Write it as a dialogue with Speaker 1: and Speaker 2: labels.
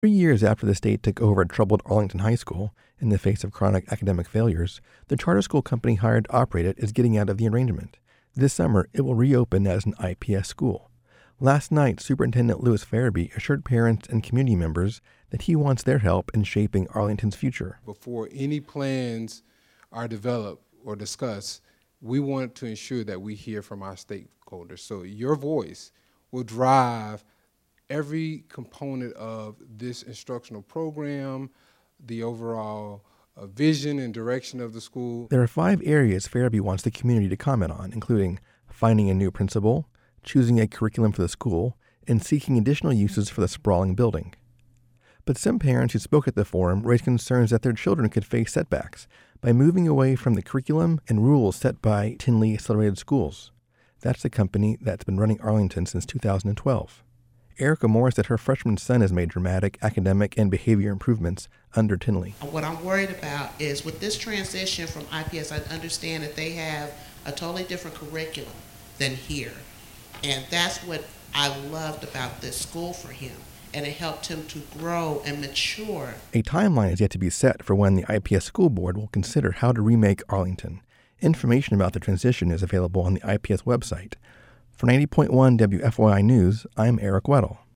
Speaker 1: 3 years after the state took over troubled Arlington High School in the face of chronic academic failures, the charter school company hired to operate it is getting out of the arrangement. This summer, it will reopen as an IPS school. Last night, Superintendent Louis Farabee assured parents and community members that he wants their help in shaping Arlington's future.
Speaker 2: Before any plans are developed or discussed, we want to ensure that we hear from our stakeholders. So your voice will drive every component of this instructional program, the overall vision and direction of the school.
Speaker 1: There are 5 areas Farabee wants the community to comment on, including finding a new principal, choosing a curriculum for the school, and seeking additional uses for the sprawling building. But some parents who spoke at the forum raised concerns that their children could face setbacks by moving away from the curriculum and rules set by Tinley Accelerated Schools. That's the company that's been running Arlington since 2012. Erica Moore said her freshman son has made dramatic academic and behavior improvements under Tinley.
Speaker 3: What I'm worried about is with this transition from IPS, I understand that they have a totally different curriculum than here. And that's what I loved about this school for him. And it helped him to grow and mature.
Speaker 1: A timeline is yet to be set for when the IPS school board will consider how to remake Arlington. Information about the transition is available on the IPS website. For 90.1 WFYI News, I'm Eric Weddle.